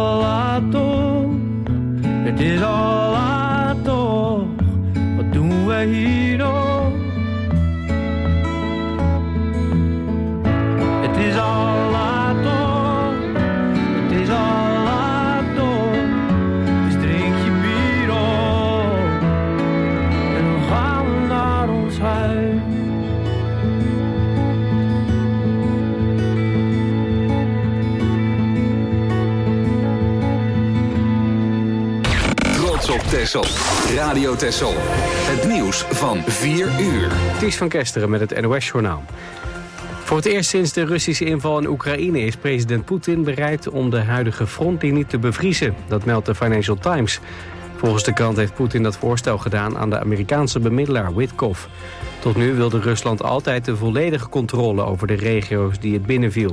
all I do. Het is all I do. Wat doen wij hier nog? Het is all I do. Het is all I do. Dus drink je bier op. En dan gaan we naar ons huis. Op Texel. Radio Texel. Het nieuws van 4 uur. Ties van Kesteren met het NOS-journaal. Voor het eerst sinds de Russische inval in Oekraïne is president Poetin bereid om de huidige frontlinie te bevriezen. Dat meldt de Financial Times. Volgens de krant heeft Poetin dat voorstel gedaan aan de Amerikaanse bemiddelaar Witkoff. Tot nu wilde Rusland altijd de volledige controle over de regio's die het binnenviel.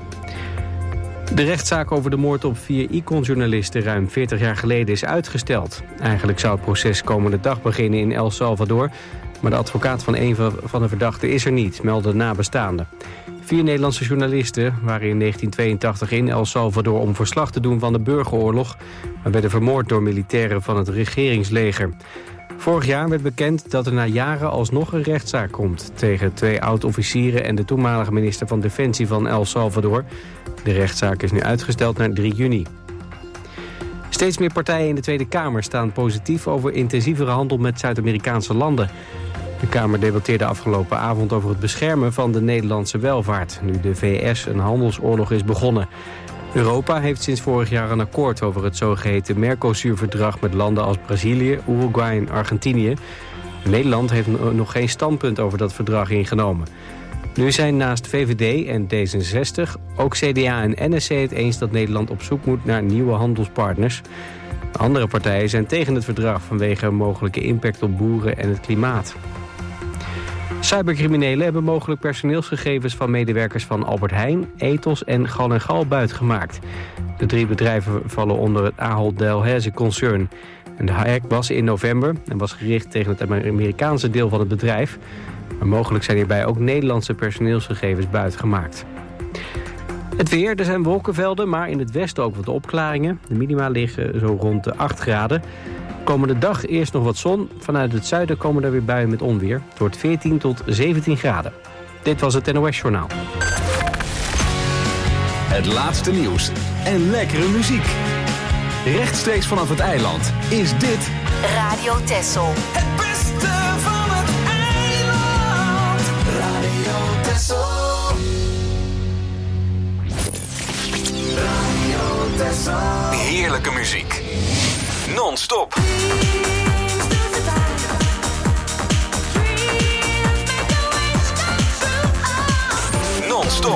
De rechtszaak over de moord op 4 Icon-journalisten ruim 40 jaar geleden is uitgesteld. Eigenlijk zou het proces komende dag beginnen in El Salvador, maar de advocaat van een van de verdachten is er niet, melden nabestaanden. 4 Nederlandse journalisten waren in 1982 in El Salvador om verslag te doen van de burgeroorlog, maar werden vermoord door militairen van het regeringsleger. Vorig jaar werd bekend dat er na jaren alsnog een rechtszaak komt tegen 2 oud-officieren en de toenmalige minister van Defensie van El Salvador. De rechtszaak is nu uitgesteld naar 3 juni. Steeds meer partijen in de Tweede Kamer staan positief over intensievere handel met Zuid-Amerikaanse landen. De Kamer debatteerde afgelopen avond over het beschermen van de Nederlandse welvaart, nu de VS een handelsoorlog is begonnen. Europa heeft sinds vorig jaar een akkoord over het zogeheten Mercosur-verdrag met landen als Brazilië, Uruguay en Argentinië. Nederland heeft nog geen standpunt over dat verdrag ingenomen. Nu zijn naast VVD en D66 ook CDA en NSC het eens dat Nederland op zoek moet naar nieuwe handelspartners. Andere partijen zijn tegen het verdrag vanwege een mogelijke impact op boeren en het klimaat. Cybercriminelen hebben mogelijk personeelsgegevens van medewerkers van Albert Heijn, Ethos en Gal & Gal buitgemaakt. De 3 bedrijven vallen onder het Ahold Delhaize-concern. En de hack was in november en was gericht tegen het Amerikaanse deel van het bedrijf. Maar mogelijk zijn hierbij ook Nederlandse personeelsgegevens buitgemaakt. Het weer, er zijn wolkenvelden, maar in het westen ook wat opklaringen. De minima liggen zo rond de 8 graden. Komende dag eerst nog wat zon. Vanuit het zuiden komen er weer buien met onweer. Het wordt 14 tot 17 graden. Dit was het NOS-journaal. Het laatste nieuws en lekkere muziek. Rechtstreeks vanaf het eiland is dit Radio Texel. Het beste van het eiland. Radio Texel. Radio Texel. heerlijke muziek. Non-stop. Non-stop.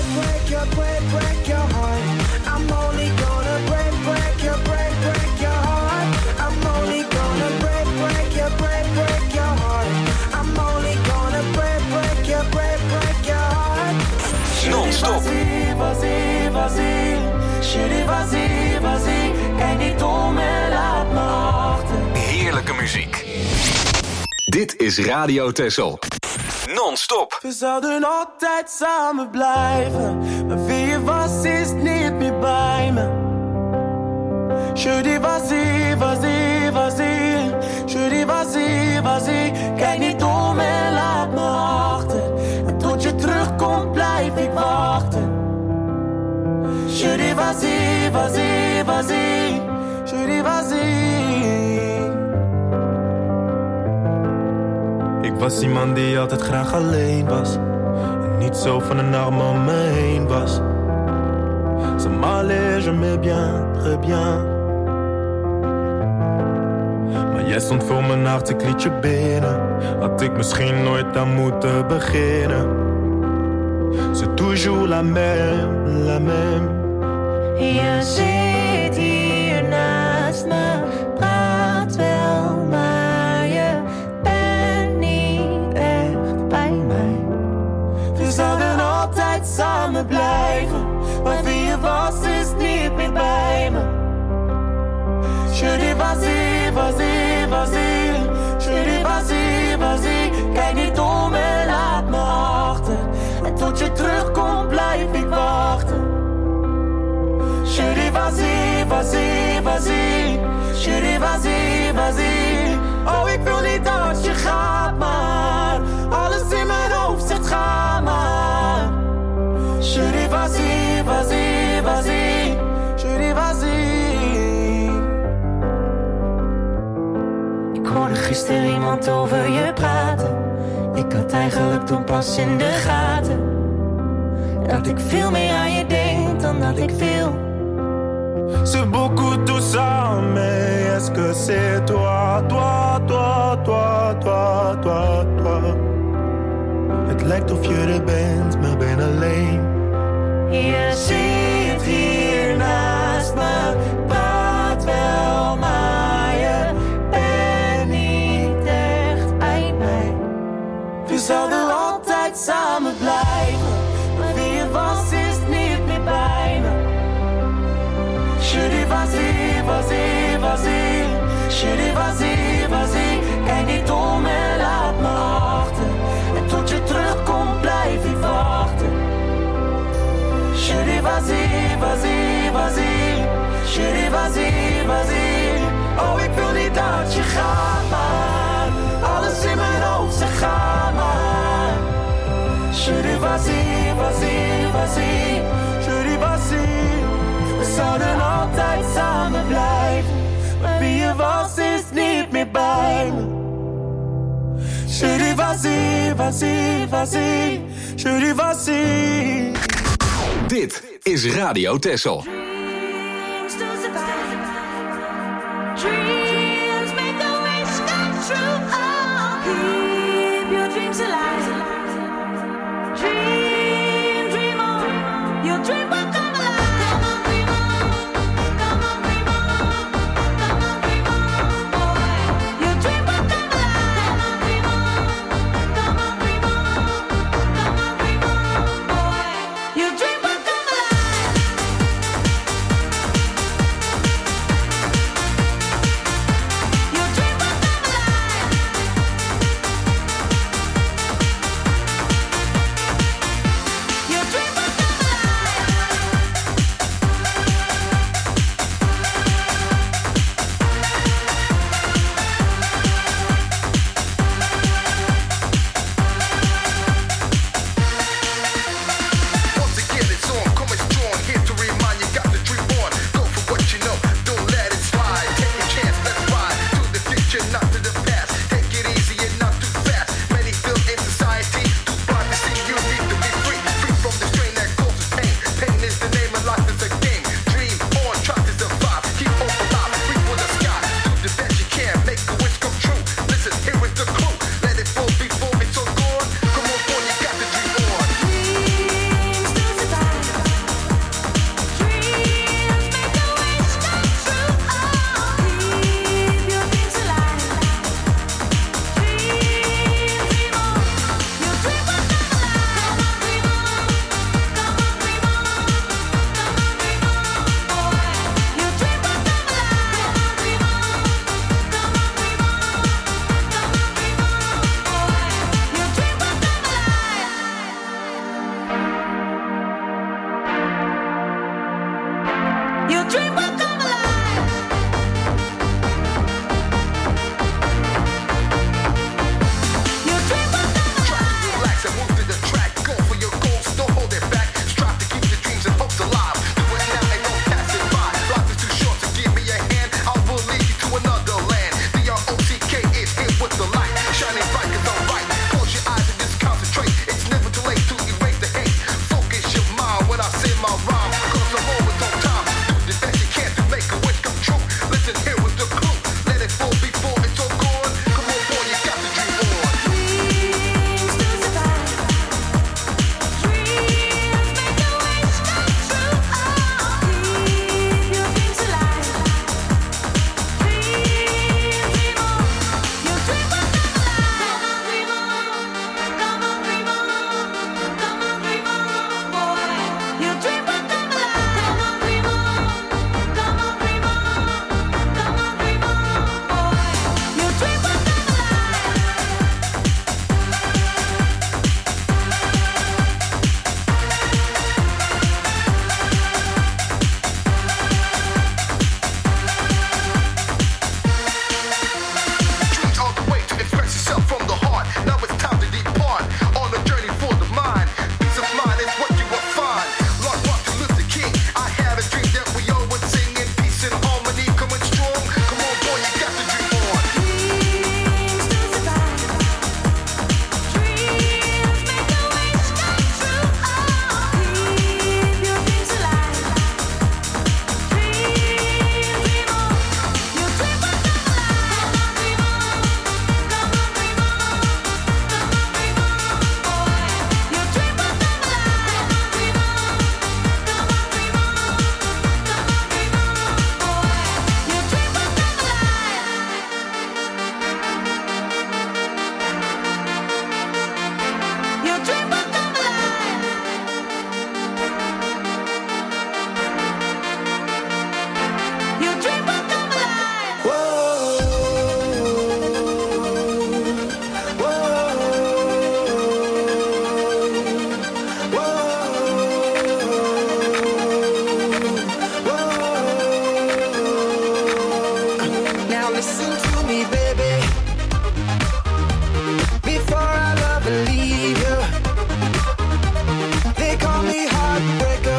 Non-stop. Heerlijke muziek. Dit is Radio Texel. Non-stop. We zouden altijd samen blijven, maar wie je was is niet meer bij me. Je dis vas-y, vas-y, vas-y. Je dis vas-y, vas-y. Kijk niet om en laat me achter. En tot je terugkomt blijf ik wachten. Je dis vas-y, vas-y, vas-y. Je dis vas-y. Ik was iemand die altijd graag alleen was. En niet zo van een arm om me heen was. Ça m'allait, je m'aimais bien, très bien. Maar jij stond voor mijn hart, ik liet je binnen. Had ik misschien nooit aan moeten beginnen. C'est toujours la même, la même. Je zit hier naast me, praat wel, maar je bent niet echt bij mij. We zouden altijd samen blijven, maar wie je was is niet meer bij me. Je dis vas-y, vas-y, vas-y. Je dis vas-y, vas-y. Kijk niet om en laat me achter. En tot je terugkomt blijf ik wachten. Je dis vas-y, vas-y, vas-y. Chérie, vas-y, vas-y. Oh, ik wil niet dat je gaat, maar alles in mijn hoofd zegt ga maar. Chérie, vas-y, vas-y, vas-y. Chérie, vas-y. Ik hoorde gisteren iemand over je praten. Ik had eigenlijk toen pas in de gaten dat ik veel meer aan je denk dan dat ik wil. C'est beaucoup tout ça, mais est-ce que c'est toi, toi, toi, toi, toi, toi, toi? Het lijkt of je er bent, maar ben alleen. Je zit hier naast me, praat wel, maar je bent niet echt bij mij. We zouden altijd samen blijven, maar wie je was is niet meer bij me. Chérie, vas-y, vas-y, vas-y. Chérie, vas-y, vas-y. Kijk niet om en laat me achter. En tot je terugkomt blijf ik wachten. Chérie, vas-y, vas-y, vas-y. Chérie, vas-y, vas-y. Oh, ik wil niet dat je gaat, maar alles in mijn hoofd zegt ga maar. Chérie, vas-y, vas-y, vas-y. Chérie, vas-y. We zouden altijd samen blijven, maar wie je was is niet meer bij me. Chérie, vas-y, vas-y, vas-y. Chérie, vas-y. Dit is Radio Texel. Dreams to survive. Dreams make a wish come true. Oh, keep your dreams alive. Dream, dream on. Your dream will come alive. Come on, dream on. Come on, dream on. Come on, dream on, boy. Your dream will come alive. Come on, dream on. Come on, dream on. Come on, dream on, boy. Your dream will come alive. Your dream will come alive. listen to me, baby. Before I love and leave you, they call me heartbreaker.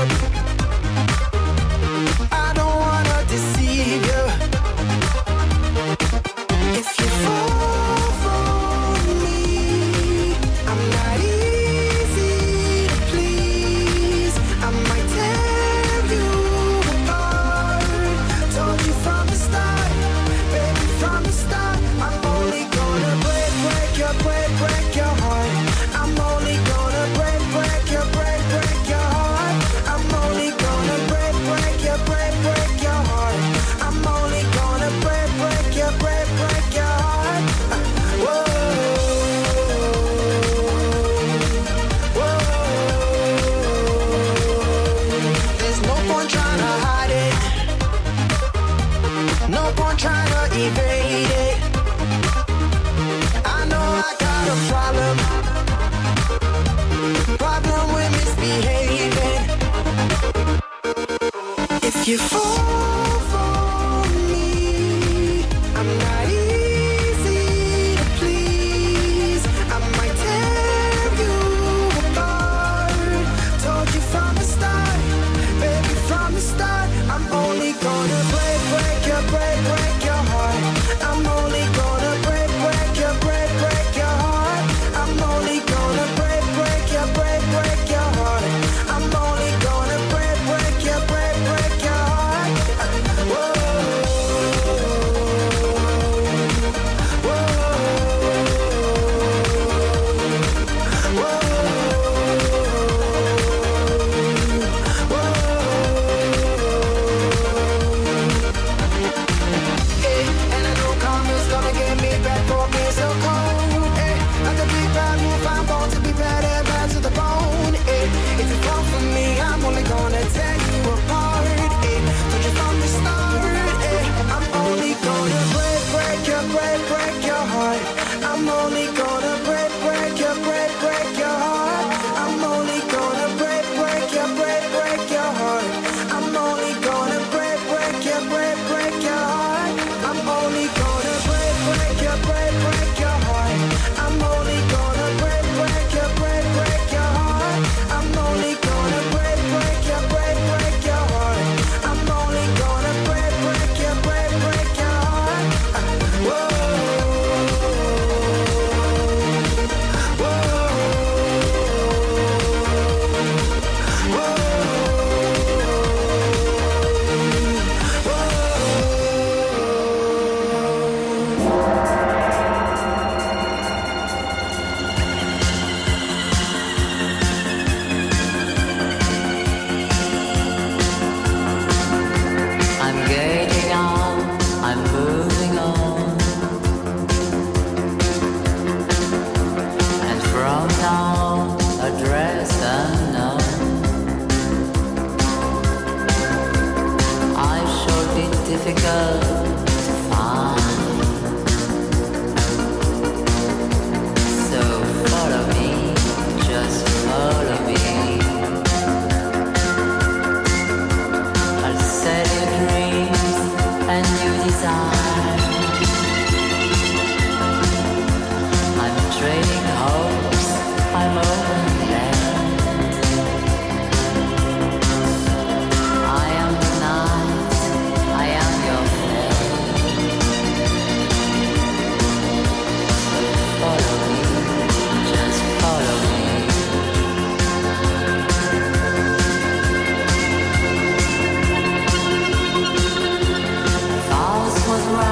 I don't wanna deceive you. If you fall for me, I'm not easy to please. I might tear you apart. Told you from the start, baby, from the start. I'm only gonna break your heart. I'm only gonna break your heart. I'm only gonna break your heart. I'm only gonna break your heart. Whoa, whoa. There's no point trying to hide it. No point trying to evade it. I know I got a problem with misbehaving. If you fall for me, I'm not easy to please. I might tear you apart. Told you from the start, baby, from the start. I'm only gonna break your heart. I'm only gonna break your heart. I'm only gonna break your heart. I'm only gonna break your heart. Whoa, whoa, and I know karma's gonna get me back for being so cold. Like a big bad wolf, I'm born to be bad and bad to the bone. If you fall for me, I'm only gonna tear you apart. Told you from the start, I'm only gonna break your heart. I'm only gonna break your heart. I'm only gonna break your heart. I'm only gonna break your heart. I'm only gonna break your heart. I'm only gonna break your heart. I'm only gonna break your heart. I'm only gonna break your heart. Whoa, whoa, I'm getting on, I'm moving on, and from now address unknown. I shall be difficult to find, so follow me, just follow me. I'll set your dreams and your desire. I'm trading hopes, I'm open land. I am the night, I am your friend. Follow me, just follow me. False was right.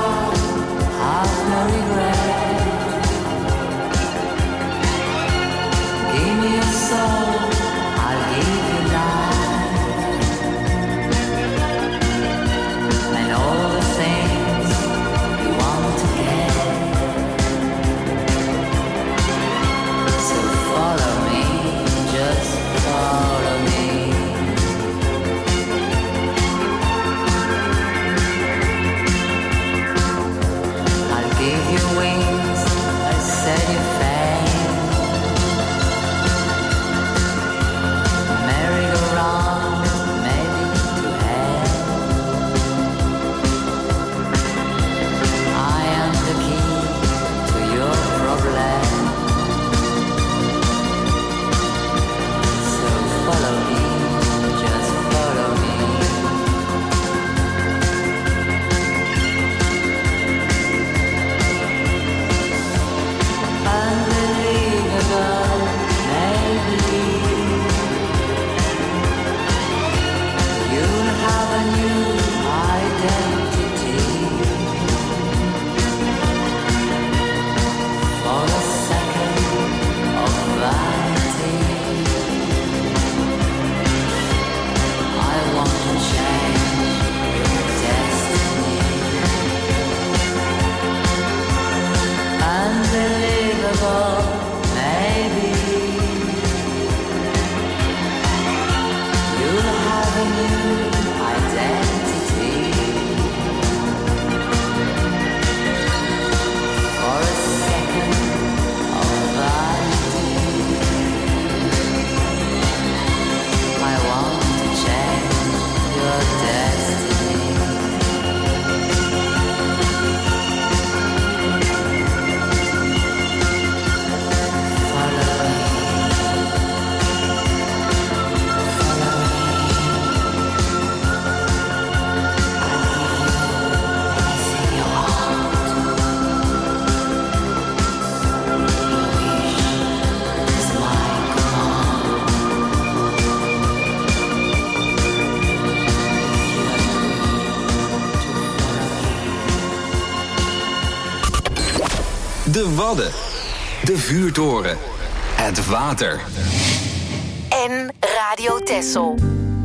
De Wadden. De vuurtoren. Het water. En Radio Texel.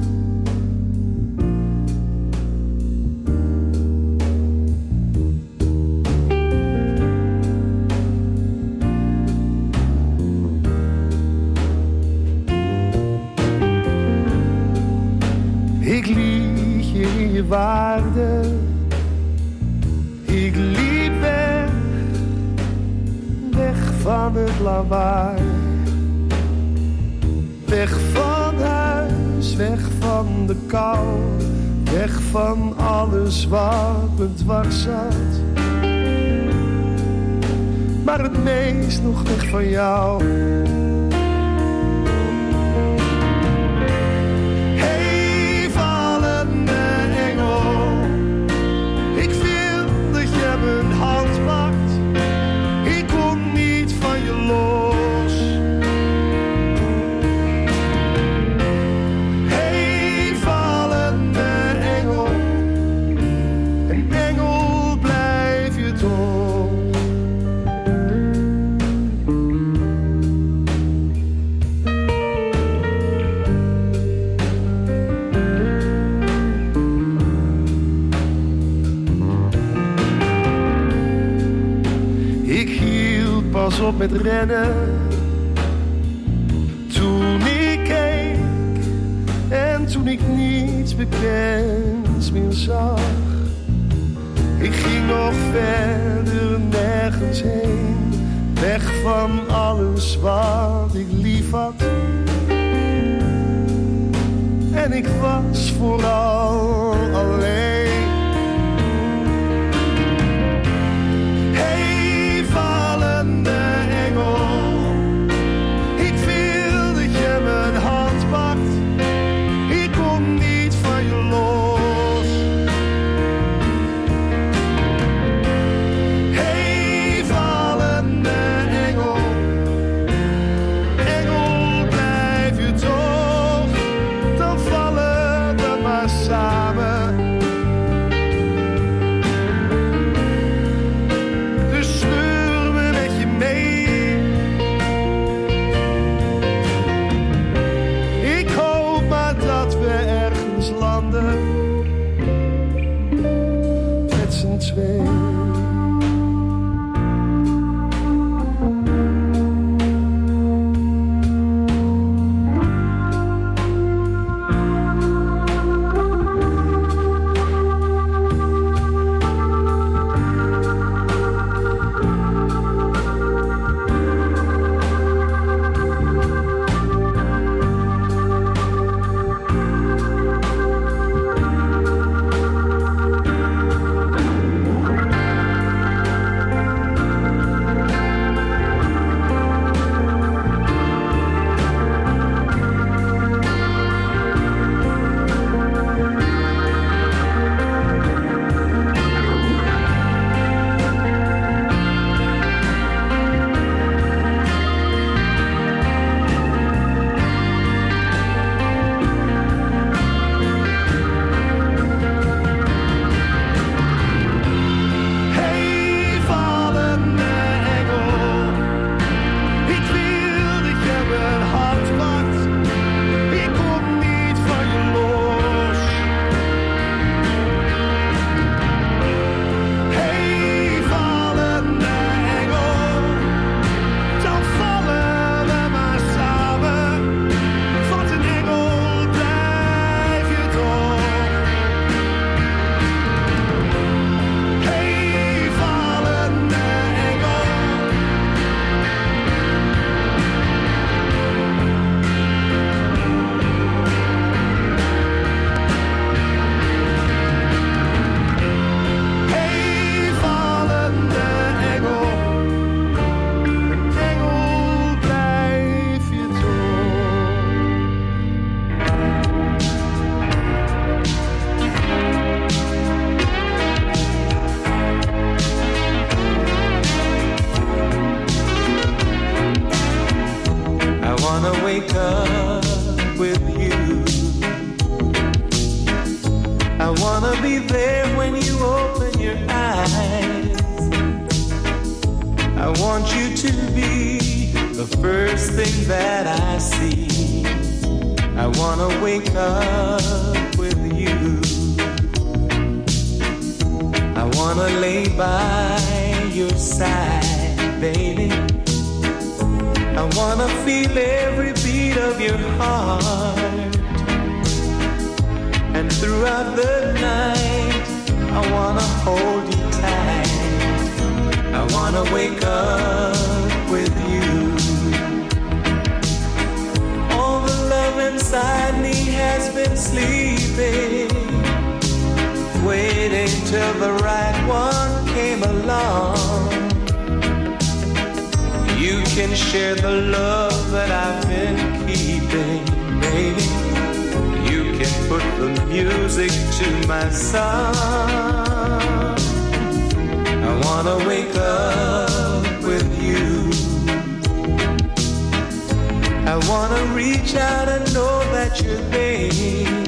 Ik liet je in je waarde. Ik liep weg, weg van het lawaai. Weg van huis, weg van de kou. Weg van alles wat me dwars zat. Maar het meest nog weg van jou. Op met rennen. Toen ik keek en toen ik niets bekends meer zag. Ik ging nog verder nergens heen. Weg van alles wat ik lief had. En ik was vooral alleen. I want you to be the first thing that I see. I wanna wake up with you. I wanna lay by your side, baby. I wanna feel every beat of your heart. And throughout the night, I wanna hold you tight. I wanna wake up with you. All the love inside me has been sleeping, waiting till the right one came along. You can share the love that I've been keeping, baby. You can put the music to my song. I wanna wake up with you. I wanna reach out and know that you're there.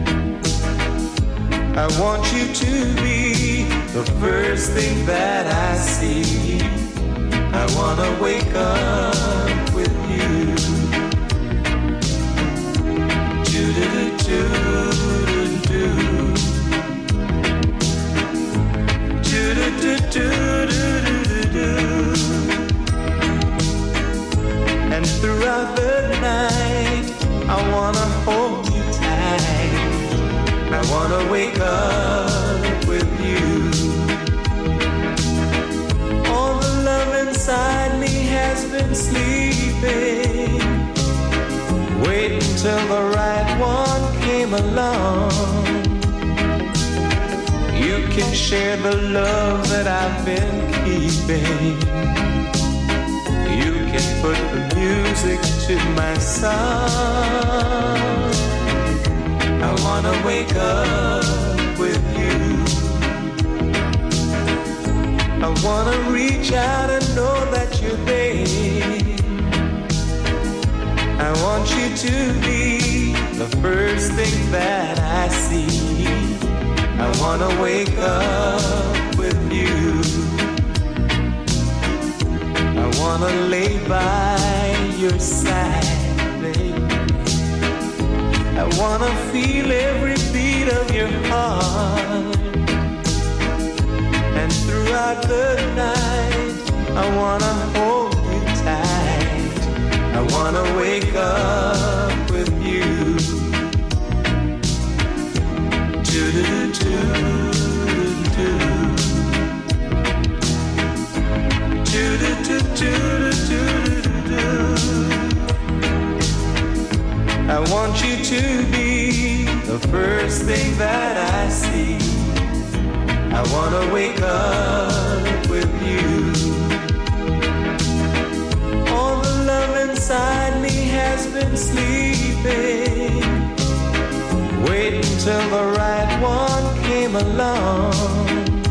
I want you to be the first thing that I see. I wanna wake up with you. Do-do-do-do-do-do. Do-do-do-do-do-do-do. And throughout the night, I wanna hold you tight. I wanna wake up with you. All the love inside me has been sleeping, waiting till the right one came along. You can share the love that I've been keeping. You can put the music to my song. I wanna wake up with you. I wanna reach out and know that you're there. I want you to be the first thing that I see. I wanna wake up with you. I wanna lay by your side, baby. I wanna feel every beat of your heart. And throughout the night, I wanna hold you tight. I wanna wake up with you. Do-do-do-do-do. Do-do-do-do-do-do-do. I want you to be the first thing that I see. I wanna wake up with you. All the love inside me has been sleeping, waiting till the right one came along.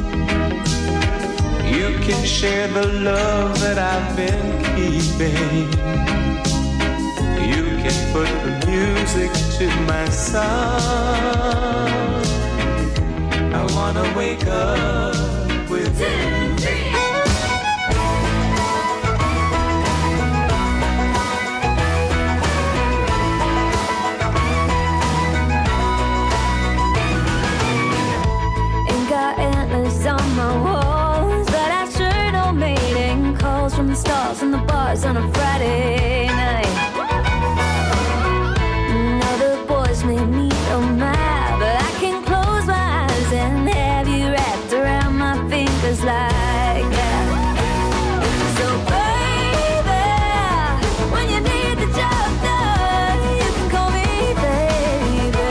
You can share the love that I've been keeping. You can put the music to my song. I wanna wake up with you. Ain't got antlers on my walls, but I sure don't mating calls from the stars and the bars on a Friday night. Other boys may need a map, but I can close my eyes and have you wrapped around my fingers like that. So baby, when you need the job done, you can call me baby.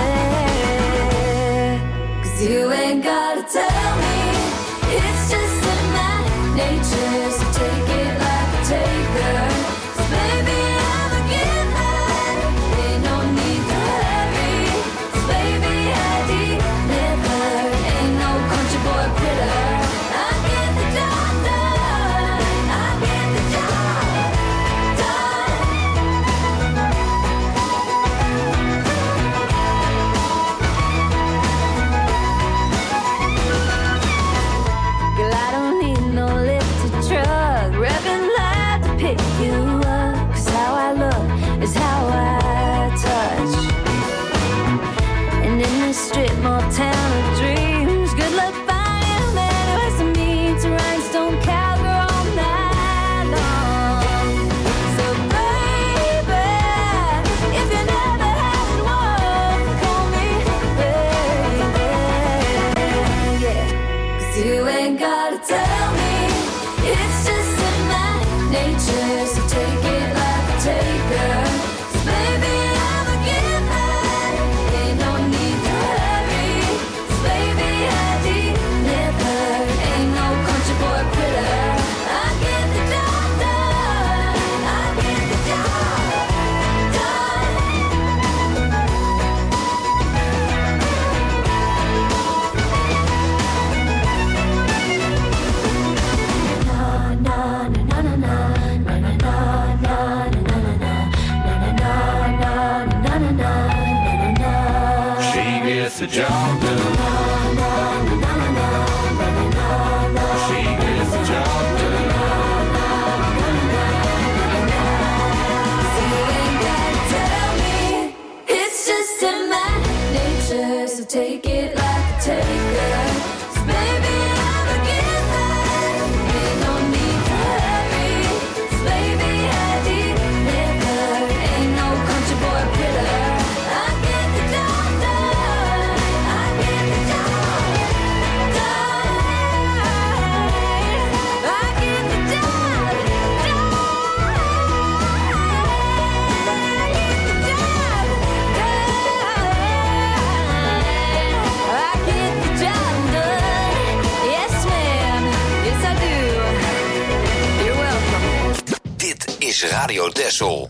'Cause you ain't gotta tell me, it's just in my nature, so take it like a taker. 'Cause baby, I'm a giver, ain't no need to hurry. 'Cause baby, I deliver, ain't no country boy critter. I get the job done, I get the job done. You ain't gotta tell me, it's just in my nature. So take it like a taker. 'Cause baby, I'm a giver. Ain't no need to hurry. 'Cause baby, I deliver. Ain't no country boy quitter. I get the job done. I get the job done. She gets the job done. She gets the job done. You ain't gotta tell me, it's just in my nature. So take it like a taker. 'Cause baby, I'm a giver. Ain't no need to hurry. 'Cause baby, I deliver. Ain't no country boy quitter. I get the job done. I get the job done. I get the job Dit is Radio Texel.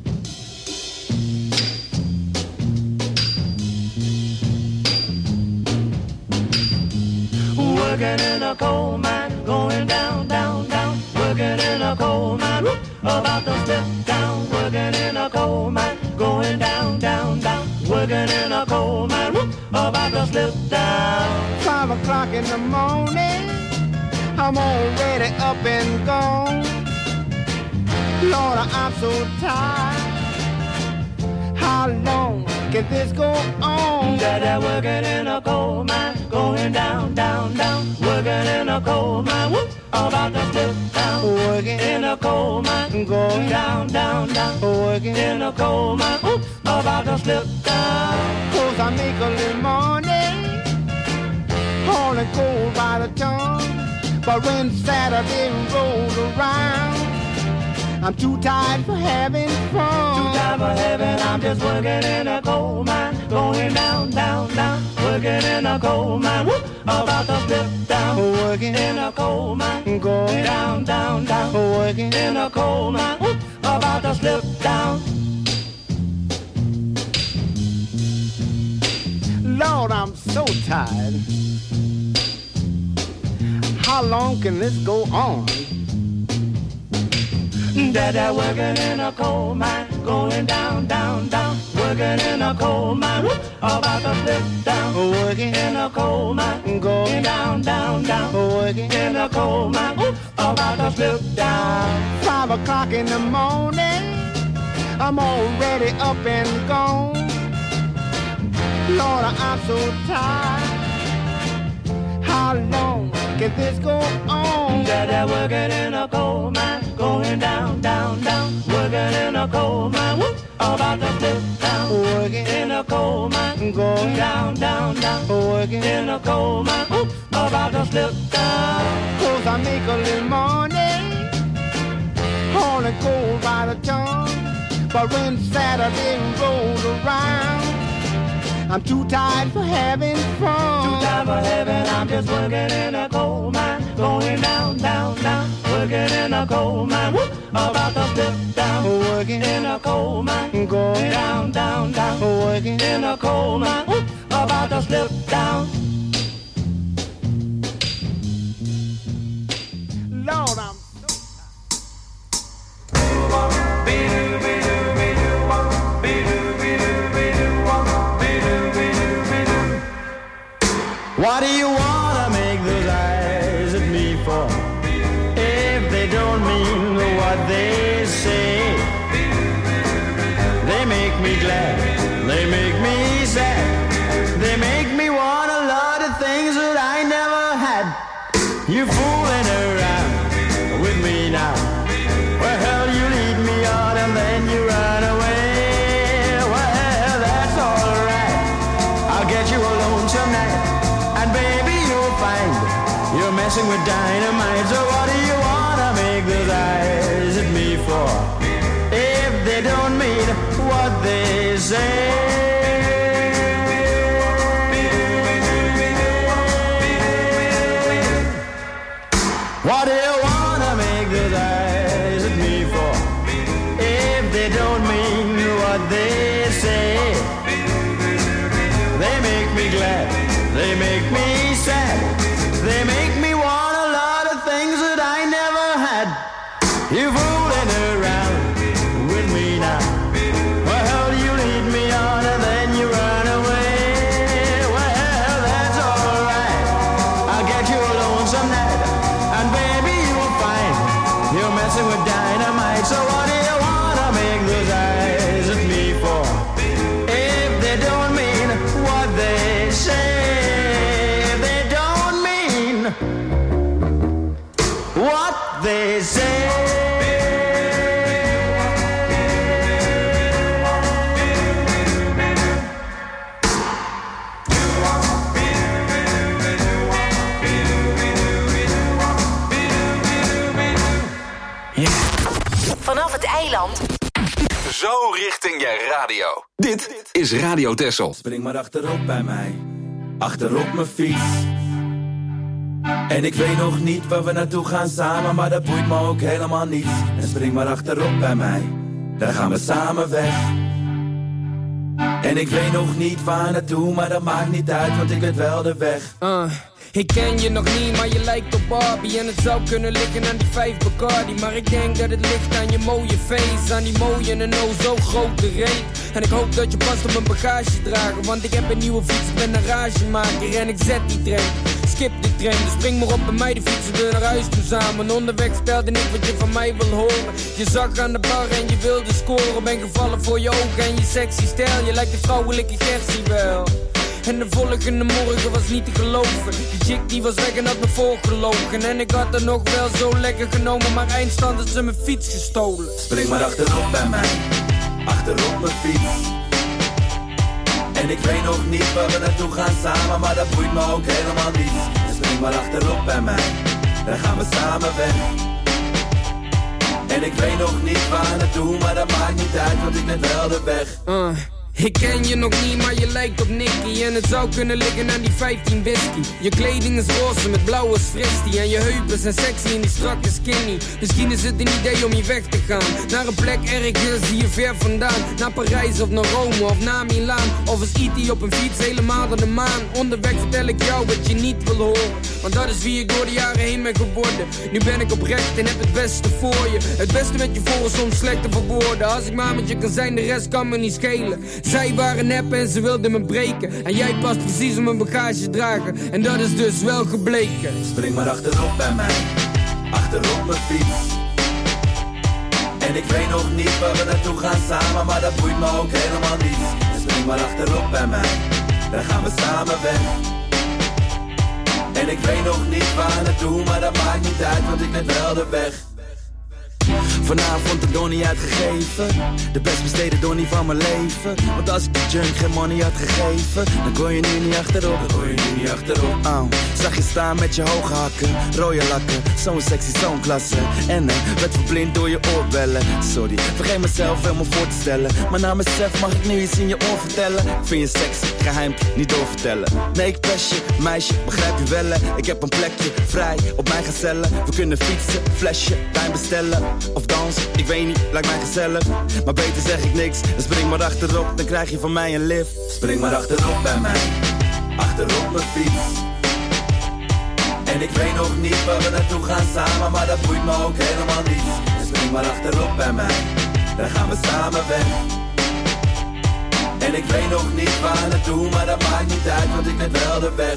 Working in a coal mine, going down, down, down. Working in a coal mine, whoop, about to slip down. Working in a coal mine, going down, down, down. Working in a coal mine, whoop, about to slip down. 5 o'clock in the morning, I'm already up and gone. Lord, I'm so tired. How long can this go on? Dada working in a coal mine, going down, down, down. Working in a coal mine, whoop, about to slip down. Working In a coal mine, going down, down, down. working. In a coal mine, whoop, about to slip down. 'Cause I make a little money, hauling coal by the ton. But when Saturday rolls around, I'm too tired for having fun. Too tired for heaven, I'm just working in a coal mine, going down, down, down. Working in a coal mine, whoop, about to slip down. Working In a coal mine, going down, down, down. working. In a coal mine, whoop, about to slip down. Lord, I'm so tired. How long can this go on? Dada working in a coal mine, going down, down, down. Working in a coal mine, whoop, about to slip down. Working In a coal mine, going down, down, down. working. In a coal mine, whoop, about to slip down. 5 o'clock in the morning, I'm already up and gone. Lord, I'm so tired. How long can this go on? Dada working in a coal mine, going down, down, down. Working in a coal mine, whoop, about to slip down. Working In a coal mine, going down, down, down. working. In a coal mine, whoop, about to slip down. 'Cause I make a little money, hauling coal by the ton. But when Saturday rolls around, I'm too tired for having fun. Too tired for heaven, I'm just working in a coal mine, going down, down, down. Working in a coal mine, whoop, about to slip down. Working In a coal mine, going down, down, down. working. In a coal mine, whoop, about to slip down. Lord, I'm What do you wanna make those eyes at me for? If they don't mean what they say, they make me glad, they make me sad, they make me want a lot of things that I never had. You fooling around with me now. Well, hell, you lead me on and then you run away. Well, that's alright, I'll get you alone tonight. And baby, you'll find messing with dynamite. So what do you wanna make those eyes at me for? If they don't mean what they say. What do you wanna make those eyes at me for? If they don't mean what they say. They make me glad, they make me sad, they make me want a lot of things that I never had. You're fooling around with me now. Well, hell, you lead me on and then you run away. Well, that's alright, I'll get you alone some night. And baby, you will find you're messing with dynamite. So what do you wanna make those eyes at me for? If they don't mean what they say. If they don't mean what they say. Vanaf het eiland. Zo richting je radio. Dit is Radio Texel. Spring maar achterop bij mij, achterop mijn fiets. En ik weet nog niet waar we naartoe gaan samen, maar dat boeit me ook helemaal niet. En spring maar achterop bij mij, dan gaan we samen weg. En ik weet nog niet waar naartoe, maar dat maakt niet uit, want ik weet wel de weg. Ik ken je nog niet, maar je lijkt op Barbie. En het zou kunnen liggen aan die 5 Bacardi. Maar ik denk dat het ligt aan je mooie face, aan die mooie en oh zo grote reet. En ik hoop dat je past op mijn bagagedrager, want ik heb een nieuwe fiets, ik ben een ragemaker. En ik zet die trein, skip die trein. Dus spring maar op bij mij, de fietsen we naar huis toe samen. Onderweg vertelde ik wat je van mij wil horen. Je zag aan de bar en je wilde scoren. Ben gevallen voor je ogen en je sexy stijl. Je lijkt de vrouwelijke Gertie wel. En de volgende morgen was niet te geloven. Die chick die was weg en had me voorgelogen. En ik had er nog wel zo lekker genomen, maar eindstand had ze mijn fiets gestolen. Spring maar achterop bij mij, achterop mijn fiets. En ik weet nog niet waar we naartoe gaan samen, maar dat boeit me ook helemaal niet. Dus spring maar achterop bij mij, dan gaan we samen weg. En ik weet nog niet waar naartoe, maar dat maakt niet uit, want ik weet wel de weg. Ik ken je nog niet, maar je lijkt op Nicky. En het zou kunnen liggen aan die 15 whisky. Je kleding is roze met blauwe fristie. En je heupen zijn sexy en die strakke skinny. Misschien is het een idee om hier weg te gaan, naar een plek ergens hier ver vandaan. Naar Parijs of naar Rome of naar Milaan. Of als E.T. op een fiets helemaal naar de maan. Onderweg vertel ik jou wat je niet wil horen, want dat is wie ik door de jaren heen ben geworden. Nu ben ik oprecht en heb het beste voor je. Het beste met je voor is soms slecht te verwoorden. Als ik maar met je kan zijn, de rest kan me niet schelen. Zij waren nep en ze wilden me breken. En jij past precies op mijn bagage dragen. En dat is dus wel gebleken. Spring maar achterop bij mij, achterop mijn fiets. En ik weet nog niet waar we naartoe gaan samen, maar dat boeit me ook helemaal niet. Dus spring maar achterop bij mij, dan gaan we samen weg. En ik weet nog niet waar naartoe, maar dat maakt niet uit, want ik weet wel de weg. Vanavond de donnie uitgegeven, de best besteden donnie van mijn leven. Want als ik de junk geen money had gegeven, dan kon je nu niet achterop. Zag je staan met je hoge hakken, rode lakken, zo'n sexy, zo'n klasse. En werd verblind door je oorbellen. Sorry, vergeet mezelf helemaal voor te stellen, maar na mezelf mag ik nu iets in je oor vertellen. Ik vind je sexy, geheimpje, niet doorvertellen. Nee, ik pest je, meisje, begrijp je wel. Ik heb een plekje vrij op mijn gazelle. We kunnen fietsen, flesje, wijn bestellen of dansen, ik weet niet, lijkt mij gezellig. Maar beter zeg ik niks, dan spring maar achterop, dan krijg je van mij een lift. Spring maar achterop bij mij, achterop mijn fiets. En ik weet nog niet waar we naartoe gaan samen, maar dat boeit me ook helemaal niet. Dus spring maar achterop bij mij, dan gaan we samen weg. En ik weet nog niet waar naartoe, maar dat maakt niet uit, want ik weet wel de weg.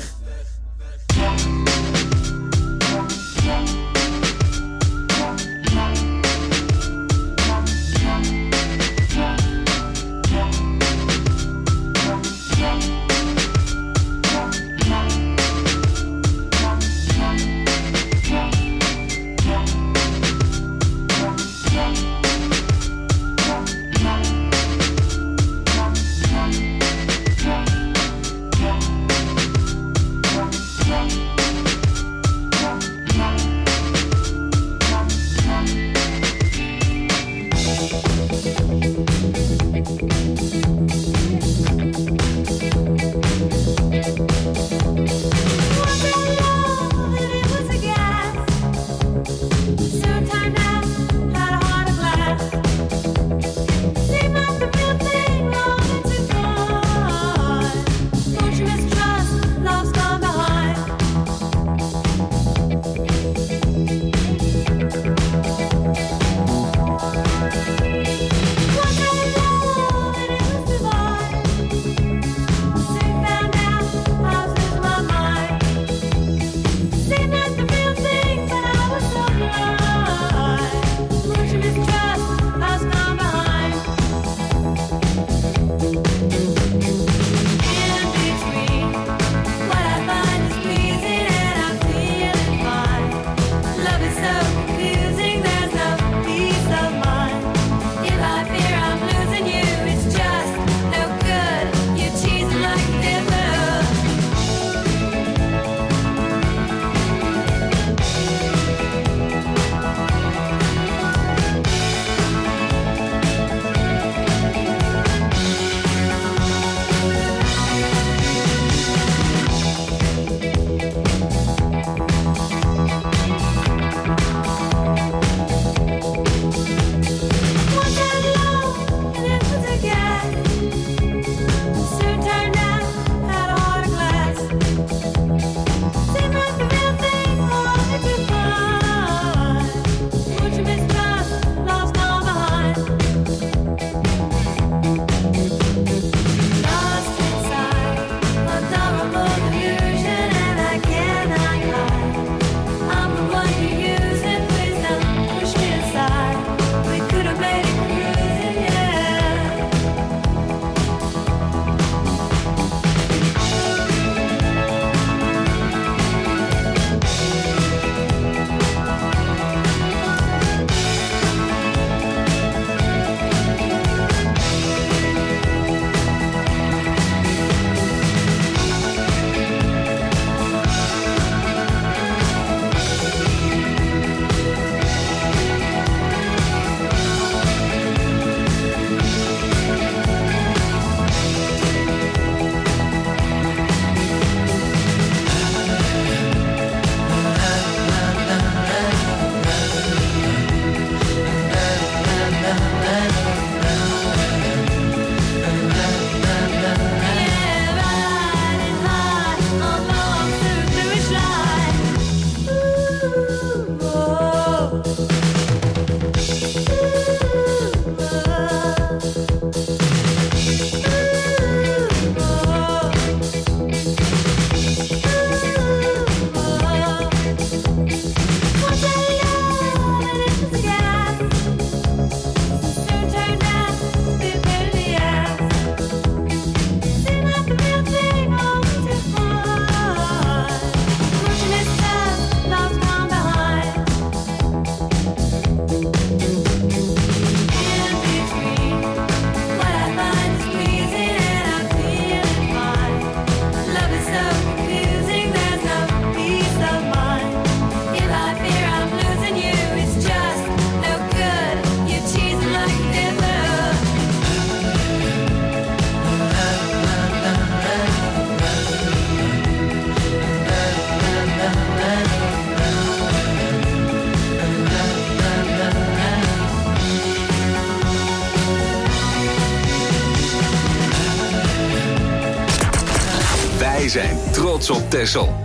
trots op Texel.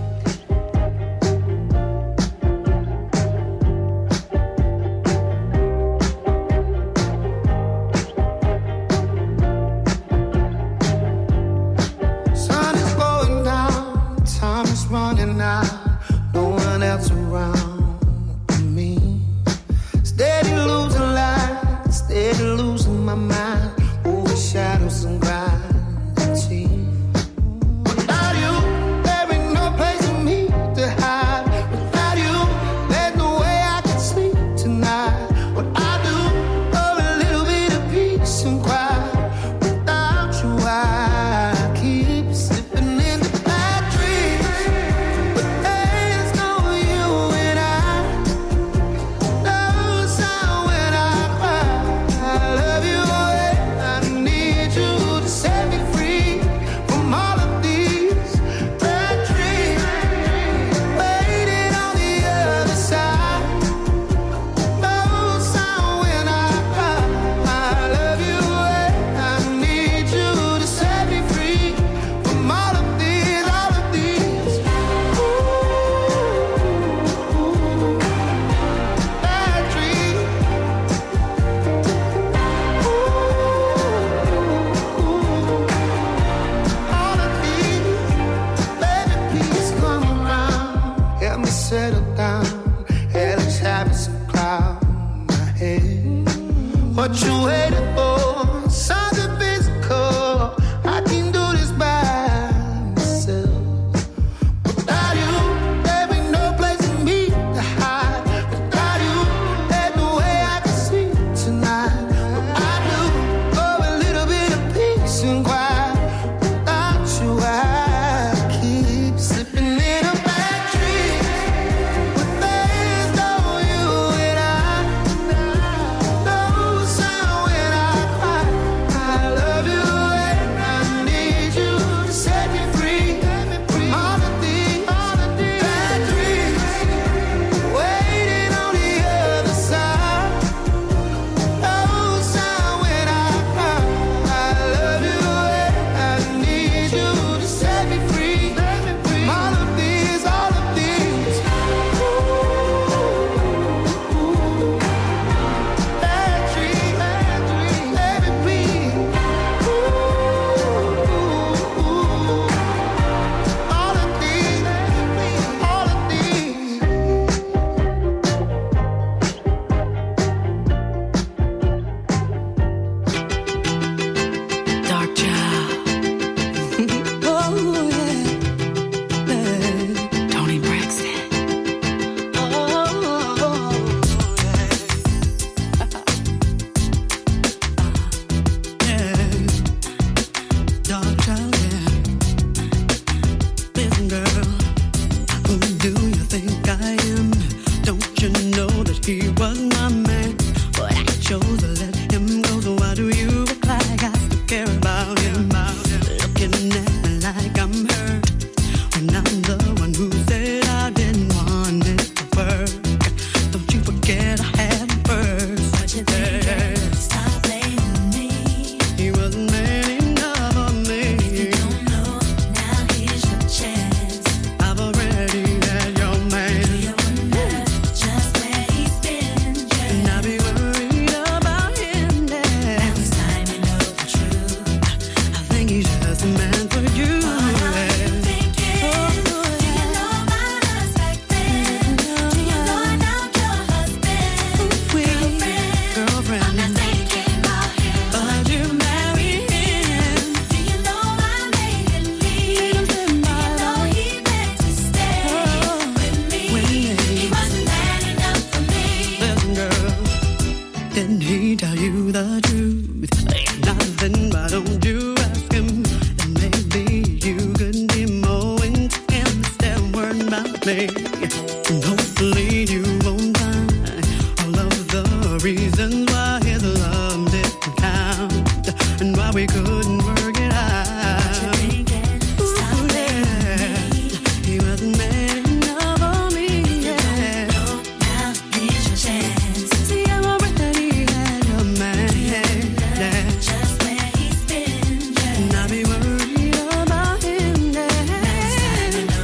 Sun is going down, time is running out, no one else around me. Steady losing light, steady losing my mind, over shadows and gravity. Without you, there ain't no place for me to hide. Without you, there's no way I can sleep tonight. What I do, oh, a little bit of peace and quiet. Without you, I keep slipping into bad dreams. But there's no you and I. No sound when I cry. I love you and I need you to set me free from all of these bad dreams. Waiting on the other side. No sound when I cry. I love you and I need you to set me free from all of these, all of these. Bad dreams. All of these. Baby, please come around. Help me settle down. Hellish habits of cloud my head. What you waiting for? Something physical. I can do this by myself. Without you, there ain't no place for me to hide. Without you, there's no way I can sleep tonight. But I do, oh, a little bit of peace and quiet. Without you, I keep slipping into bad dreams. But there's no you and I. No sound when I cry. I love you and I need you to set me free from all of these bad dreams. Waiting on the other side. No sound when I cry. I love you and I need you to set me free from all of these, all of these. Bad dreams, baby, please. All of these, all of these. Dark Child. Oh, yeah. Tony Braxton. Dark child, yeah. Listen, girl, who do you think I am? Don't you know that he was my man? But I chose to let him go, so why do you act like I still care about him? Looking at me like I'm hurt, when I'm the one who said I didn't want it to work. Don't you forget I had him first. What you think? Stop blaming me. He wasn't man enough for me. Don't know, now here's your chance. I've already had your man. Do you wonder just where he's been? And I'll be worried about him Now then. it's time you know the truth. I think he's just a man for you. What are you thinking? Do you know about us back then? Do you know now your husband? Girlfriend, I'm not thinking about him. but you marry him. Do you know I made him leave? Do you know he meant to stay with me? He wasn't man enough for me. Listen, girl, didn't he tell you the truth? Ain't nothing, why don't you ask him? And maybe you could be more intense than word about me. And hopefully you won't find all of the reasons why his love didn't count and why we couldn't work it out. Stop blaming me. He wasn't man enough for me, yeah. Now here's your chance. See, I'm already had your man, yeah. Just where he's been, yeah. And I'll be worried about him, Now it's time yeah. you know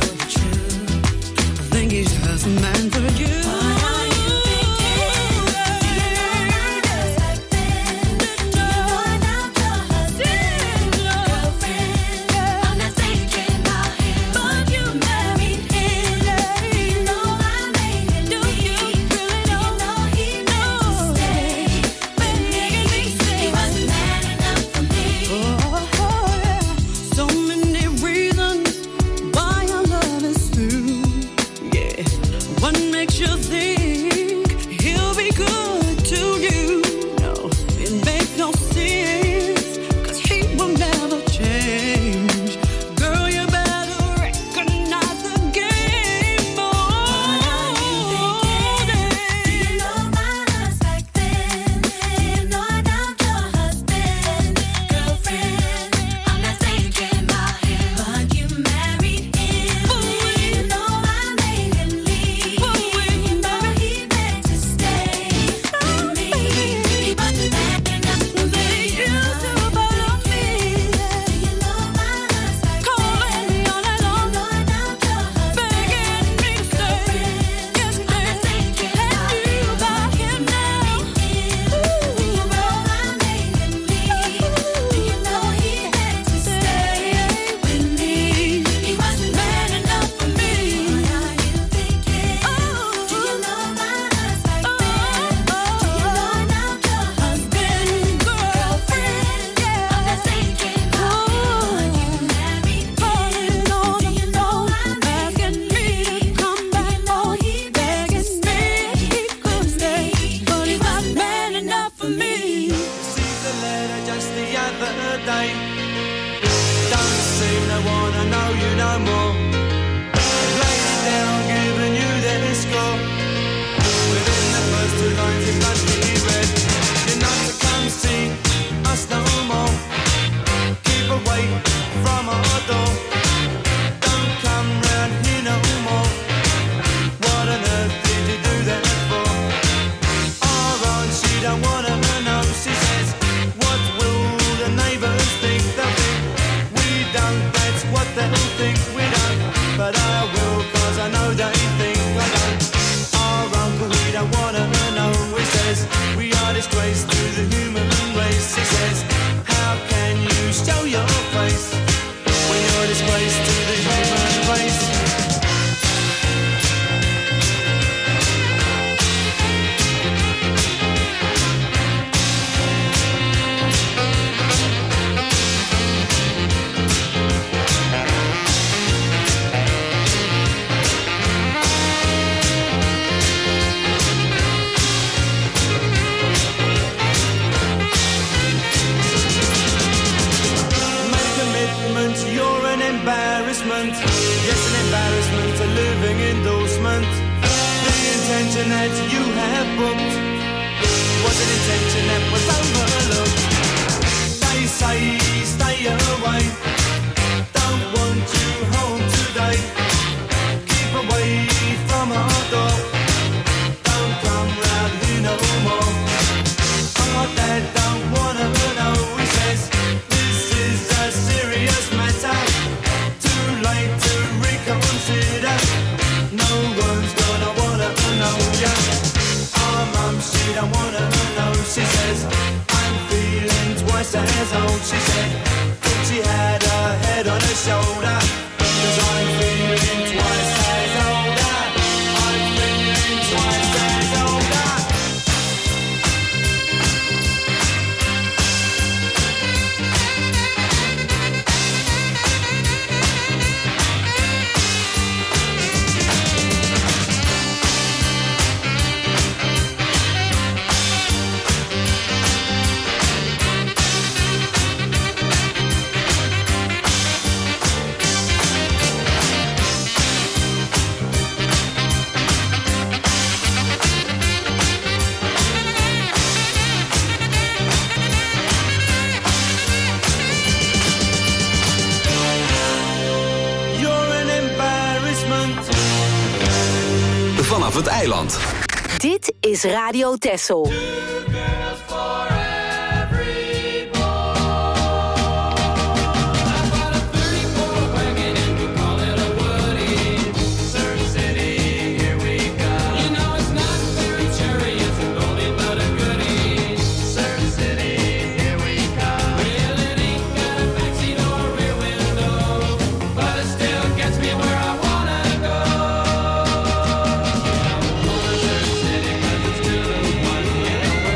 makes you think he'll be good to you. No, it makes no sense, 'cause he will never change. Girl, you better recognize the game. What are you thinking? Do you know about us back then? Do you know I dumped your husband, girlfriend? I'm not thinking about him, but you married him. You know I made him leave. You know he meant to stay with me. He wasn't bad enough for me. You know about me. Do you know about us back then? Calling me all night long, You know I dumped your husband, begging me to stay. Yes, I'm not thinking about and you about him now. Do you know I made him leave? Do you know he had to stay with me? He wasn't man enough for me. What are you thinking? Do you know about us back then? Do you know I dumped your husband, girlfriend? I'm not thinking about him, but you married him. Do you know I made him leave? Come Do back you know home, he had to begging me he could stay, but he's not man enough for me. Received a letter just the other day. Don't seem to wanna know you no more. Laid it down, giving you their score. Within the first two lines, it must be read. You're not to come see us no more. Keep away from our door. Don't come round here no more. What on earth did you do that for? Our aunt, she don't wanna know. She says, what will the neighbours think? They'll think we don't, that's what they'll think. We don't, but I will, 'cause I know they think I don't. Our uncle, he don't wanna know. He says, we are disgrace to the human race. He says, how can you show your face when you're disgrace to the human race? Make commitments, you're an embarrassment. Yes, an embarrassment, a living endorsement. The intention that you have booked was an intention that was overlooked. They say stay away, don't want you home today. Keep away from our door, don't come round here no more. Our dad don't wanna know, he says, this is a serious matter. Too late to reconsider. No one's gonna wanna know ya. Our mum, she don't wanna know. She says, I'm feeling twice as old. She said, thought she had her head on her shoulder. 'Cause I'm feeling twice as older. I'm feeling twice as older. You're an embarrassment. Vanaf het eiland. Dit is Radio Texel. Still the one, yeah.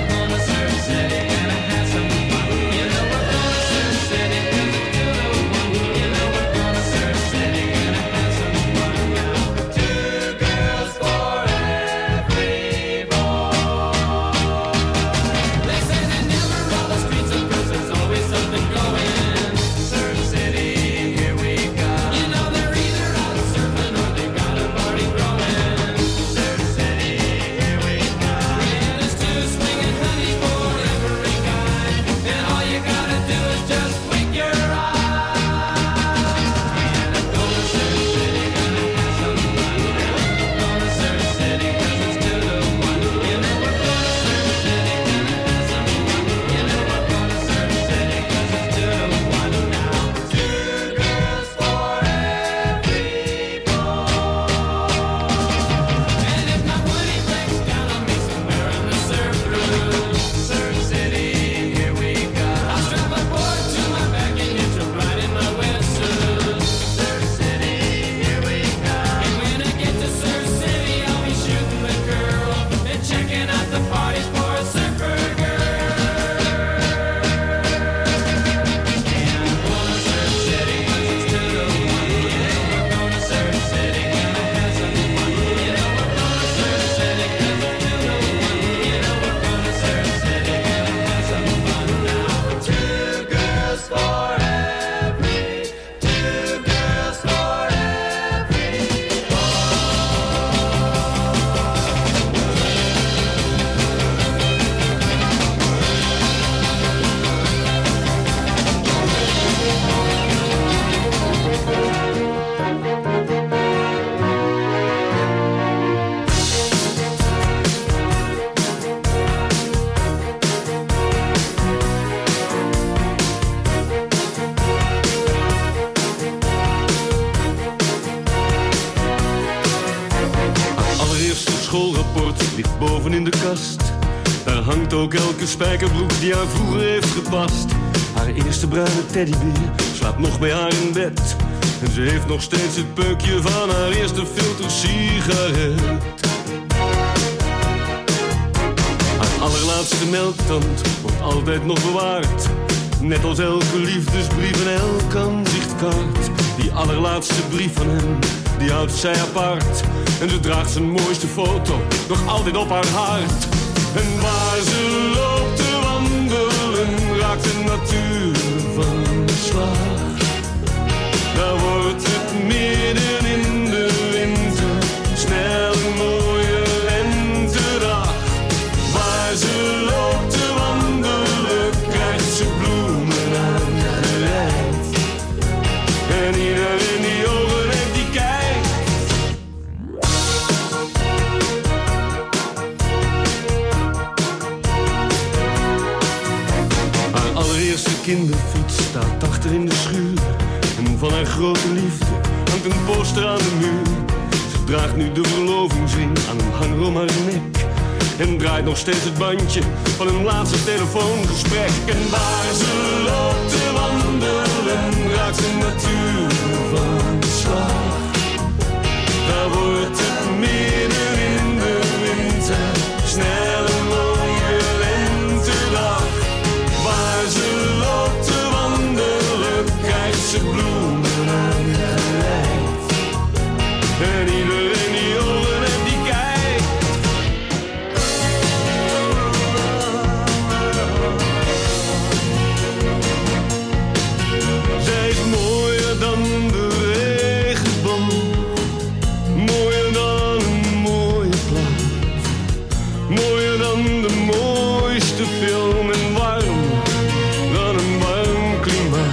allereerste schoolrapport ligt boven in de kast. Daar hangt ook elke spijkerbroek die haar vroeger heeft gepast. Haar eerste bruine teddybeer slaapt nog bij haar in bed. En ze heeft nog steeds het peukje van haar eerste filter sigaret. Haar allerlaatste melktand wordt altijd nog bewaard. Net als elke liefdesbrief en elk aanzichtkaart. Die allerlaatste brief van hem, die houdt zij apart. En ze draagt zijn mooiste foto nog altijd op haar hart. En waar ze loopt te wandelen, raakt de natuur van de slag. Daar wordt het midden in de winter, snel een mooie lentedag. Waar ze loopt te wandelen, krijgt ze bloemen aangereikt. En iedereen die ogen heeft, die kijkt. Haar allereerste kinderfiets staat achter in de schuur. En van haar grote liefde hangt een poster aan de muur. Ze draagt nu de verlovingsring aan een hanger om haar nek. En draait nog steeds het bandje van een laatste telefoongesprek. En waar ze loopt te wandelen, raakt de natuur van de slag. Daar wordt het midden in de winter, snel een mooie lentedag. Waar ze loopt te wandelen, krijgt ze bloemen aangereikt. En iedereen die ogen heeft, die kijkt. Zij is mooier dan de regenboog, mooier dan een mooie plaat, mooier dan de mooiste film en warm dan een warm klimaat.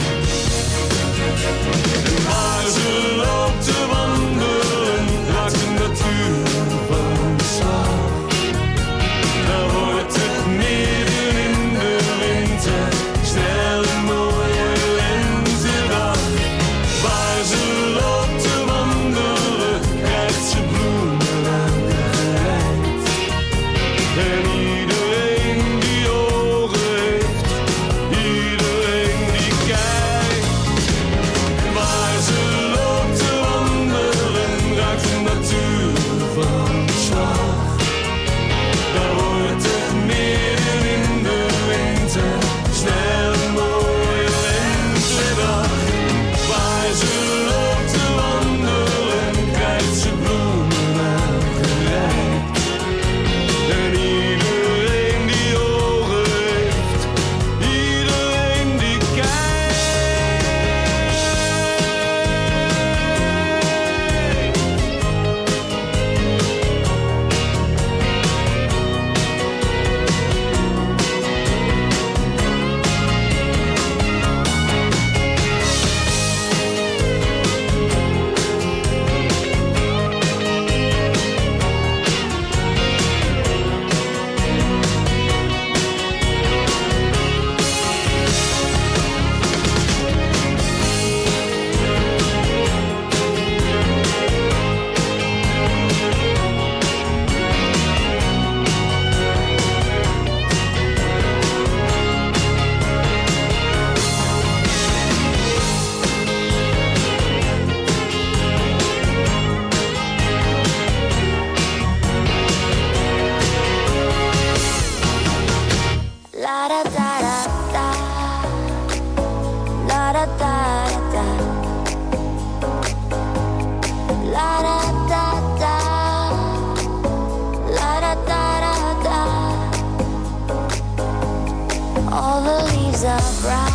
En waar ze loopt te wandelen, raakt de natuur van de slag. Daar wordt het midden in de winter, snel een mooie lentedag. Waar ze loopt te wandelen, krijgt ze bloemen aangereikt. En iedereen die ogen heeft, iedereen die kijkt. En waar ze loopt te wandelen, raakt de natuur van de slag. Daar wordt het midden in de winter, snel een mooie lentedag. Waar ze loopt te wandelen, krijgt ze bloemen aangereikt. En iedereen die ogen heeft, iedereen die kijkt. La da da da da, la da da da, la da da da, la da da da da. All the leaves are brown.